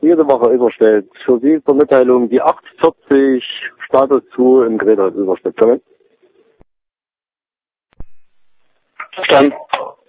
jede Woche überstellt. Für Sie zur Mitteilung die 840 Status zu im Gerät überstellt. Verstanden.